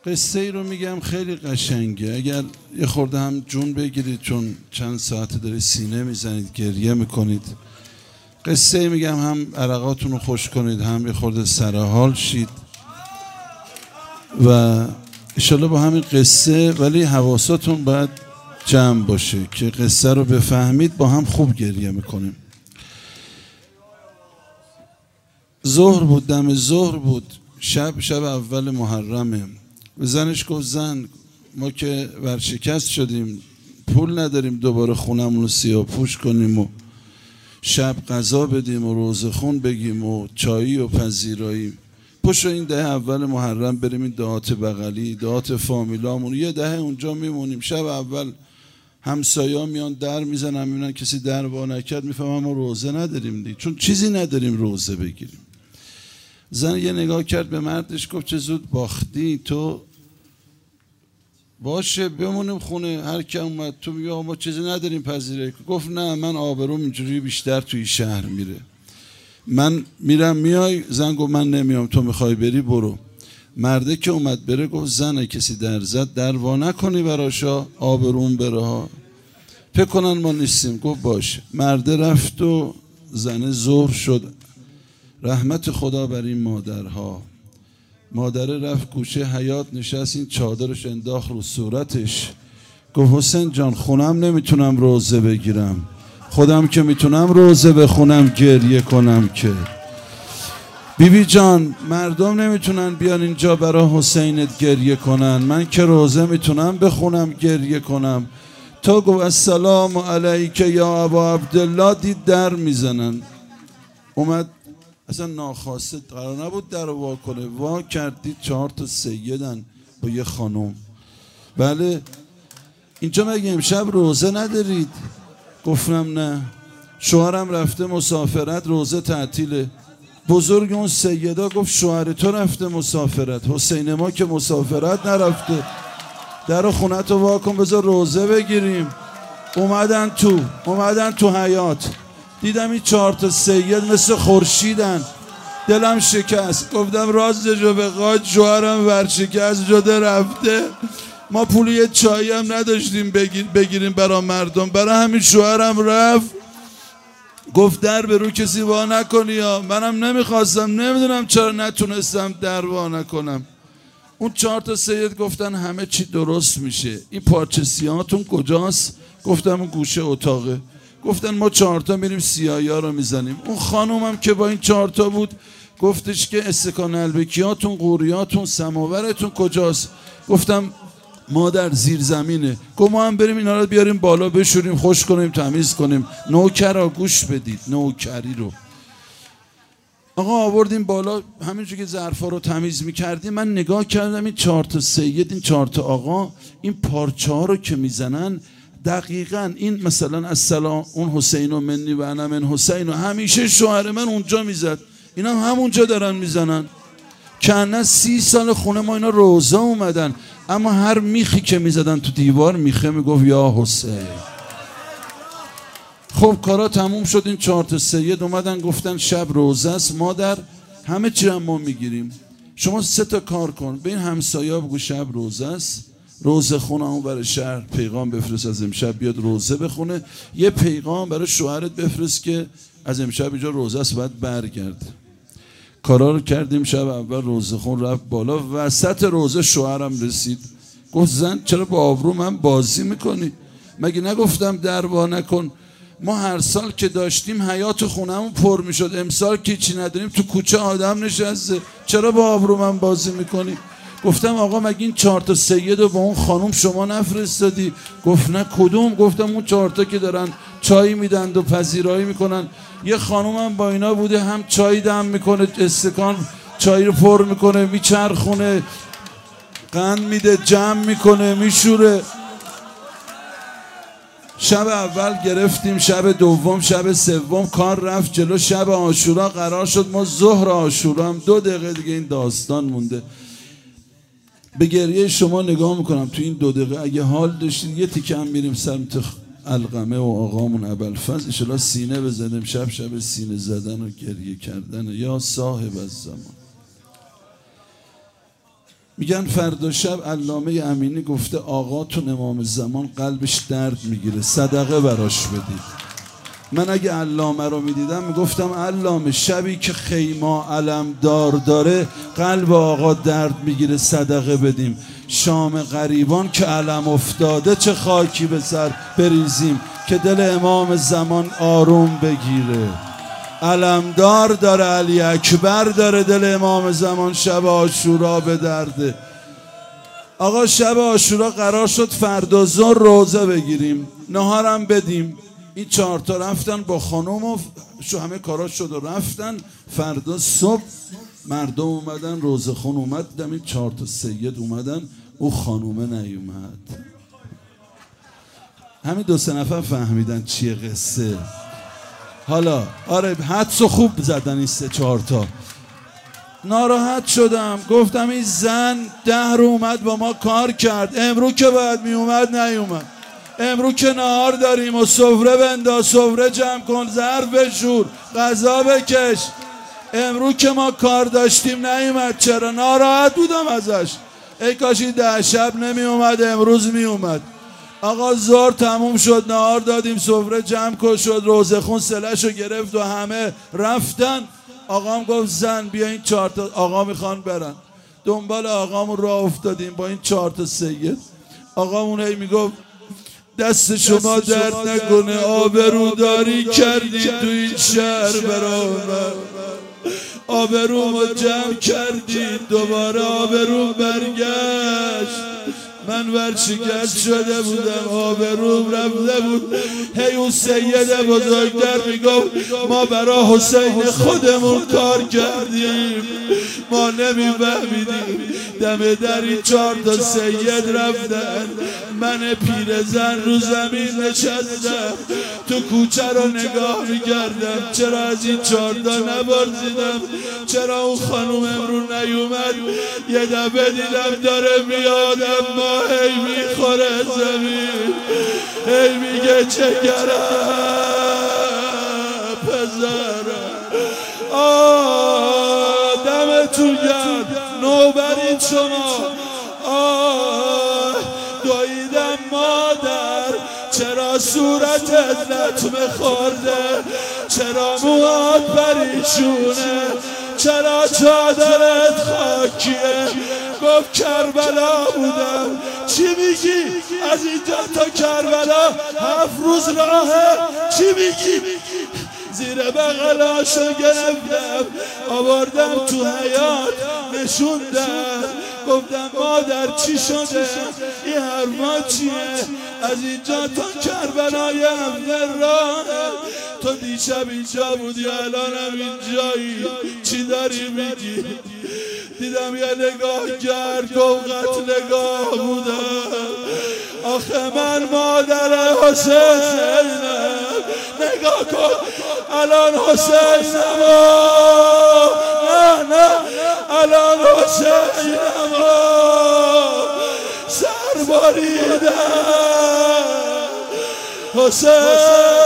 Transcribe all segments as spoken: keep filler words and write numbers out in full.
قصه ای رو میگم خیلی قشنگه، اگر یه خورده هم جون بگیرید چون چند ساعت داره سینه میزنید گریه میکنید. قصه ای میگم هم عرقاتون رو خوش کنید هم یه خورده سرحال شید و انشالله با همین قصه، ولی حواساتون باید جمع باشه که قصه رو بفهمید، با هم خوب گریه میکنیم. ظهر بود، دم ظهر بود، شب شب اول محرمه. به زنش گفت زن ما که ورشکست شدیم، پول نداریم دوباره خونمون رو سیاه پوش کنیم و شب غذا بدیم و روزه خون بگیم و چایی و پذیرایی. پشت این دهه اول محرم بریم این دهات بغلی، دهات فامیلامون، یه دهه اونجا میمونیم. شب اول همسایا میان در میزنن، میبینن کسی در وا نکرد، میفهمن ما روزه نداریم دیگه، چون چیزی نداریم روزه بگیریم. زن یه نگاه کرد به مردش گفت چه زود باختی تو، باشه بمونیم خونه، هر کی اومد تو بیا ما چیزی نداریم پذیرایی. گفت نه من آبروم اینجوری بیشتر توی شهر میره، من میرم میای. زن گفت من نمیام، تو میخوای بری برو. مرده که اومد بره گفت زن کسی در زد در وا نکنی براشا، آبروم بره ها، فکر کنن ما نیستیم. گفت باشه. مرده رفت و زن ظهر شد. رحمت خدا بر این مادرها. مادره رفت گوشه حیاط نشست، این چادرش انداخت رو صورتش، گفت حسین جان خونم نمیتونم روزه بگیرم، خودم که میتونم روزه بخونم گریه کنم که. بیبی بی جان مردم نمیتونن بیان اینجا برای حسینت گریه کنن، من که روزه میتونم بخونم گریه کنم. تا گفت السلام علیک یا ابا عبدالله، دید در میزنن. اومد اصلا ناخواسته قرار نبود در رو وا کنه، وا کردید چهار تا سیدن با یه خانم. بله اینجا مگه امشب روزه ندارید؟ گفتم نه، شوهرم رفته مسافرت، روزه تعطیله. بزرگ اون سیدا گفت شوهر تو رفته مسافرت، حسین ما که مسافرت نرفته، در خونت رو وا کن بذار روزه بگیریم. اومدن تو اومدن تو حیاط، دیدم این چهار تا سید مثل خورشیدن، دلم شکست. گفتم راستشو بخواد شوهرم ورشکست شده رفته، ما پول یه چایی هم نداشتیم بگیر بگیریم برای مردم، برای همین شوهرم رفت. گفت در به رو کسی وا نکنی یا. منم نمیخواستم، نمیدونم چرا نتونستم در وا نکنم. اون چهار تا سید گفتن همه چی درست میشه، این پارچه سیاهاتون کجاست؟ گفتم اون گوشه اتاقه. گفتن ما چهارتا میریم سیاهی ها رو میزنیم. اون خانومم که با این چهارتا بود گفتش که استکان البکیاتون، قوریاتون، سماورتون کجاست؟ گفتم مادر زیر زمینه. گفت ما هم بریم اینا رو بیاریم بالا بشوریم خوش کنیم تمیز کنیم. نوکرا گوش بدید، نوکری رو آقا آوردیم بالا، همینجور که ظرفا رو تمیز میکردیم من نگاه کردم این چهار تا سید، این چهار تا آقا این پارچه ها رو که میزنن دقیقاً این مثلا السلام اون حسین و منی و انا من حسین و همیشه شوهر من اونجا میزد، اینا هم همونجا دارن میزنن. کنه سی سال خونه ما اینا روزه اومدن، اما هر میخی که میزدن تو دیوار میخه میگفت یا حسین. خب کارا تموم شد، این چهار تا سید اومدن گفتن شب روزه است مادر، همه چی هم ما میگیریم، شما سه تا کار کن، به این همسایا بگو شب روزه است، روزه خونه اون برای شهر پیغام بفرست از امشب بیاد روزه بخونه، یه پیغام برای شوهرت بفرست که از امشب اینجا روزه است باید برگرد. کارا رو کردیم. شب اول روزه خون رفت بالا، وسط روزه شوهرم رسید گفت زن چرا با آبرو من بازی میکنی؟ مگه نگفتم در وا نکن؟ ما هر سال که داشتیم حیات خونمون پر میشد، امسال که چی نداریم تو کوچه آدم نشسته، چرا با آبرو من بازی میکنی؟ گفتم آقا مگه این چهار تا سید رو با اون خانم شما نفرستادی؟ گفت نه کدوم؟ گفتم اون چهار تا که دارن چای میدن و پذیرایی میکنن، یه خانم هم با اینا بوده هم چای دم میکنه، استکان چای رو پر میکنه میچرخونه، قند میده جمع میکنه میشوره. شب اول گرفتیم، شب دوم، شب سوم کار رفت جلو. شب عاشورا قرار شد ما ظهر عاشورا هم دو دقیقه دیگه این داستان مونده. به گریه شما نگاه میکنم تو این دو دقیقه، اگه حال داشتید یه تیکه هم میریم سمت القمه و آقامون ابوالفضل انشالله سینه بزنیم. شب شب سینه زدن و گریه کردن. یا صاحب الزمان. میگن فردا شب علامه امینی گفته آقاتون امام زمان قلبش درد میگیره، صدقه براش بدید. من اگه علامه رو میدیدم میگفتم علامه شبی که خیمه علم دار داره قلب آقا درد میگیره، صدقه بدیم. شام غریبان که علم افتاده چه خاکی به سر بریزیم که دل امام زمان آروم بگیره. علمدار داره، علی اکبر داره، دل امام زمان شب عاشورا به درده. آقا شب عاشورا قرار شد فردا ظهر روزه بگیریم، نهارم بدیم. این چهار تا رفتن با خانم و شو همه کارا شد و رفتن. فردا صبح مردم اومدن، روزه خون اومد، دیدم این چهار تا سید اومدن، او خانومه نیومد. همین دو سه نفر فهمیدن چیه قصه. حالا آره حدس خوب زدن این سه چهار تا. ناراحت شدم، گفتم این زن ده رو اومد با ما کار کرد، امرو که باید می اومد نیومد. امرو که نهار داریم و سفره بنداز، سفره جمع کن، ظرف بشور، غذا بکش. امرو که ما کار داشتیم نیومد، چرا؟ ناراحت بودم ازش. ای کاش این ده شب نمی اومد، امروز می اومد. آقا ظهر تموم شد، نهار دادیم، سفره جمع کن شد، روزه خون سلشو گرفت و همه رفتن. آقام گفت زن بیا این چهار تا، آقا میخوان برن. دنبال آقامون راه افتادیم با این چهار تا سید. آقامون هی میگفت دست شما درد نکنه، آبروداری کردید تو این شهر برای من، آبرومو جمع کردید، دوباره آبروم برگشت. من ورشکست شده بودم، آبروم رفته بود. هی اون سید بزرگتر میگفت ما برای حسین خودمون کار کردیم، ما نمیفهمیدیم. دم در این چهار تا سید رفتن، من پیرزن رو زمین نشستم، تو کوچه رو نگاه میکردم، چرا از این چهار تا نبرزیدم، چرا اون خانوم امرو نیومد. یه دفعه دیدم داره میاد، اما هی میخوره زمین، هی میگه چگرم پسرم. آه دمتون گرم، نوبرین شما. آه دویدم مادر، چرا صورتت لطمه خورده، چرا موهات پریشونه، چرا چادرت خاکیه. گفت کربلا بودم. چی میگی؟ از اینجا تا کربلا هفت روز راهه. چی میگی؟ زیر بغلاشو گرفتم، آوردم تو حیاط نشوندم، گفتم مادر چی شده؟ این حرفا چیه؟ از اینجا تا کربلای هفت راه. تو دیشب اینجا بودی، الانم اینجایی، چی داری میگی؟ دیدم یه نگاه کرد، گفت قتلگاه بودم. آخه من مادر حسینم، نگاه کن الان حسینم، نه نه الان حسینم سر بریدم. حسین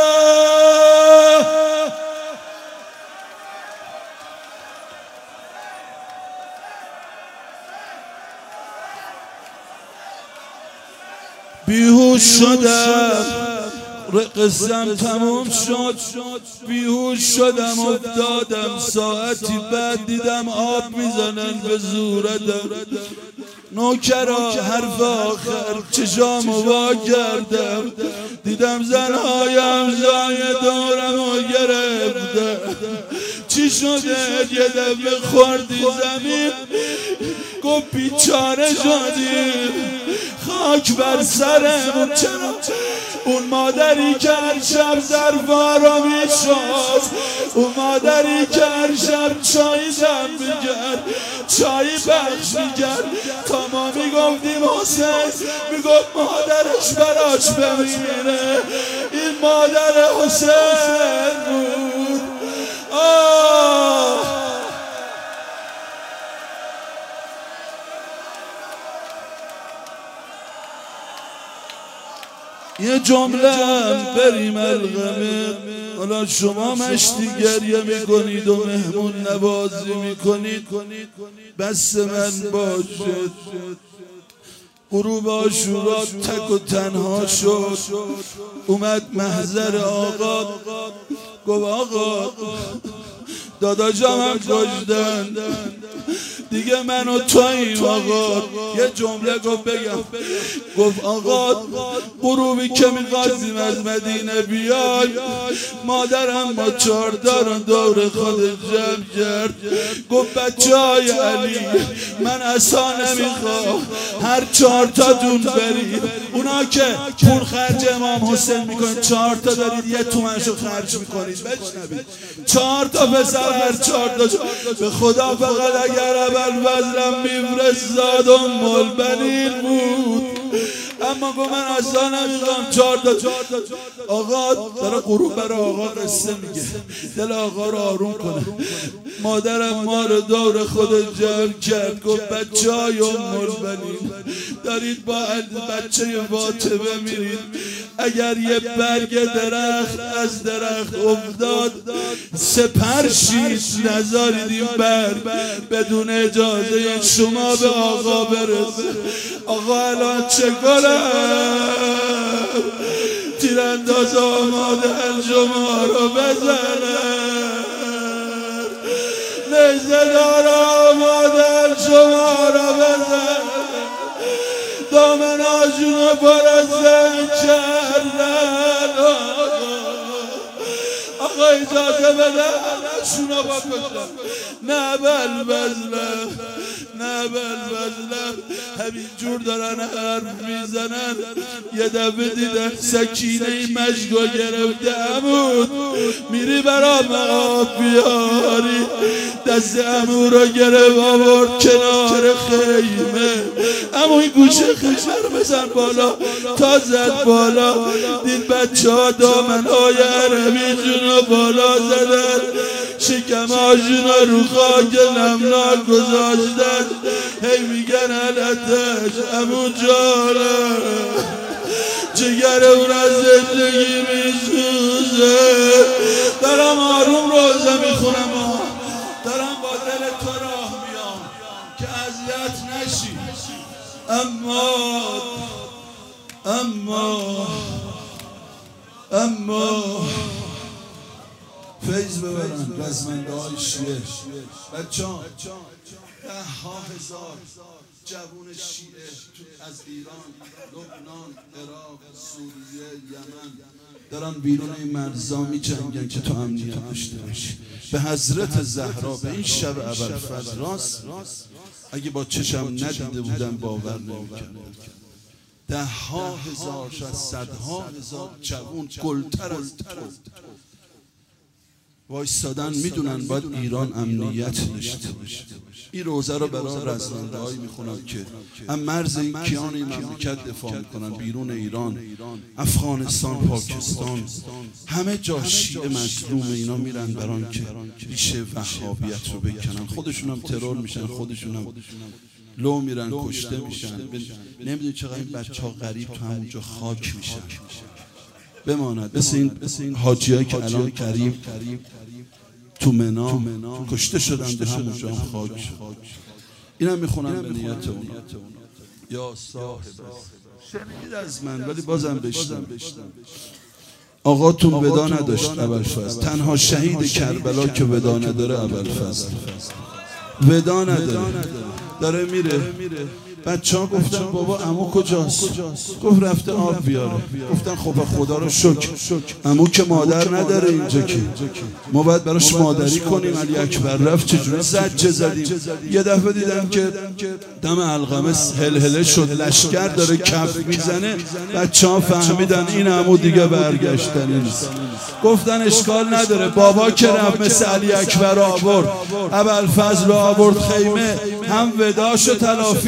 بیهوش شدم، قصم تموم شد، بیهوش شدم افتادم. ساعتی بعد دیدم آب میزنن به زورتم. نوکرا حرف آخر چشامو وا کردم، دیدم زنهایم زای دورمو گرفتم. چی شده؟ یه دفعه خوردی زمین، گفت بیچاره شدیم، خاک بر سرمون. چرا؟ اون مادری که هر شب ظرفا رو میشست، اون مادری که هر شب چای دم میکرد، چای بخش میکرد، تا ما میگفتیم حسین، میگفت مادرش براش بمیره. این مادر حسین بود. آه یه جمله بریم الغمه. حالا شما مشتی گریه میکنید و مهمون نوازی میکنید، بس من باشد. غروب عاشورا تک و تنها شد، اومد محضر آقا، گفت آقا داداجم کشتن دیگه من و توییم آقا. یه جمله گفت بگم، گفت آقا غروبی که می‌خواستیم از مدینه بیای، مادرم با چهاردار دور خود جمع کرد، گفت بچه های علی من اصلا نمیخوام هر چهار تا دون برید. اونا که پول خرج امام حسین میکنید چهار تا دارید یه تومنشو خرج میکنید. بشنوید چهار تا پسر هر چهار تا به خدا فقط اگر ابوالفضلم میفرستاد ام البنین بود، اما گفت من اصلا نمیخوام چهار تا. آقا داره غروب برای آقا قصه میگه، دل آقا رو آروم کنه. مادرم ما رو دور خود جمع کرد، گفت بچه های ام البنین دارید با بچه فاطمه میرید، اگر یه برگ درخت از درخت افتاد سپر شید نذارید این برگ بدون اجازه شما به آقا برسه. آقا الان چه گلم تیرانداز آماده شما رو بزنه، نیزه دار آماده شما رو بزنه، دامناشون رو پرستن کردن. آقا اجازه بده شونا با کشتن. نه بلبزلم نه بلبزلم همین جور دارن حرف میزنن. یه دفعه دیدن سکینه مشگو گرفته، عمود میری برام آب بیاری، دست عمو رو گرفت آورد کنار خیمه. عمو این گوشه خیمه رو بزن بالا، تا زد بالا دید بچه ها دامن های عربی جونو بالا زدن، شکم هاشون رو خاک نمناک گذاشتن، هی میگن علتش عمو جانه جگر اون از زندگی میسوزه. دارم آروم روزه میخونم، دارم با دل تو راه میام که اذیت نشی، اما اما اما فیض ببرن رزمنده های شیعه. بچه ها ده ها هزار جوون شیعه از ایران، لبنان، عراق، سوریه، یمن دارن بیرون این مرزا می جنگن که تو امنیت داشته باشی. به حضرت زهرا به این شب ابوالفضل راست اگه با چشم ندیده بودن باور نمی‌کردم. ده ها هزار شاید صدها هزار جوون گلتر از تو وایستادن، میدونن باید ایران امنیت داشته باشه. این روزه رو برای رزمنده هایی میخونم که هم مرز این کیان این مملکت دفاع میکنن، بیرون ایران، افغانستان، پاکستان، همه جا شیعه مظلوم، اینا میرن بران که ریشه وهابیت رو بکنن. خودشون هم ترور میشن، خودشون هم لو میرن، کشته میشن. نمیدونی چقدر این بچه ها غریب تو همونجا خاک میشن. بماند مثل این حاجی هایی که الان قریب تو منا کشته شدن، به همونجا هم خاک شد. این هم میخونم به نیت اونا. یا صاحب شنید از من ولی بازم بشتم. آقاتون ودا نداشت ابوالفضل، تنها شهید کربلا که ودا نداره ابوالفضل. ودا نداره، داره میره. بچه ها گفتن بابا عمو کجاست؟ گفت رفته آب بیاره. گفتن خب خدا رو شکر، عمو که مادر نداره اینجا، که ما باید براش مادری کنیم. علی اکبر رفت چجوری زجه زدیم. یه دفعه دیدم که دم القمه هلهله شد، لشکر داره کف میزنه. بچه ها فهمیدن این عمو دیگه برگشتنی نیست. گفتن اشکال نداره، بابا که رفت مثل علی اکبر آورد، ابوالفضل آورد خیمه، هم وداشو تلافی میکنیم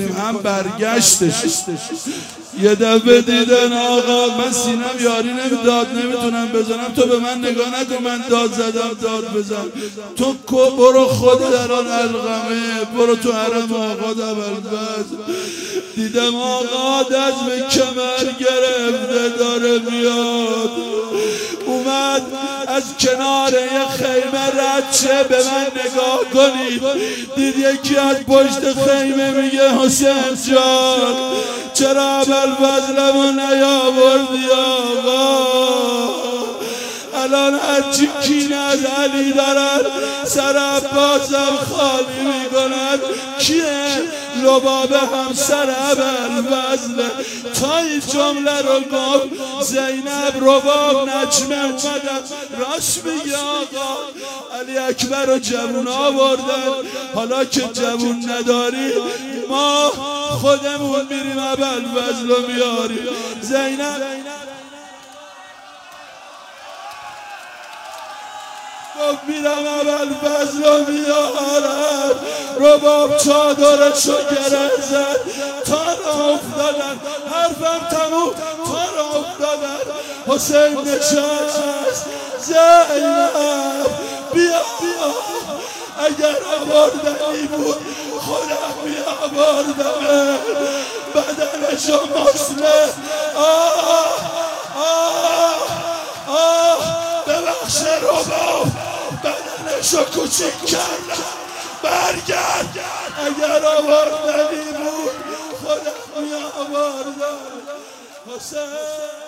میکنیم هم برگشتش. یه دفعه دیدن آقا من سینم یاری نمیداد نمیتونم بزنم، تو به من نگاه نکن من داد زدم داد بزن، تو برو خود در آن القمه، برو تو حرم آقا ابوالفضل. دیدم آقا دست به کمر گرفته داره میاد، اومد از کنار یه خیمه رد شه به من نگاه کنید، دید یکی از پشت خیمه میگه حسین جان چرا ابوالفضلمو نیاوردی آقا؟ الان هرچی کینه از علی دارن سر عباسم خالی میکنن. کیه؟ لباب همسر ابوالفضل. تا این جمله رو گفت زینب رباب نجمه اومدن راست میگه آقا علی اکبر رو جوون آوردن، حالا که جوون نداری ما خودمون میریم ابوالفضل رو میاریم. زینب گفت میرم ابوالفضل رو میارم، رباب چادرشو گره زد، تا را افتادن حرفم تموم، تا را افتادن. حسین نشست، زینب بیا بیا، اگر آوردنی بود خودم بیا آوردمه، بدنشو مسله. آه آه آه ببخش رباب بدنشو کوچیک کردم، برگرد، اگر آوردنی بود خودم می آوردم. حسین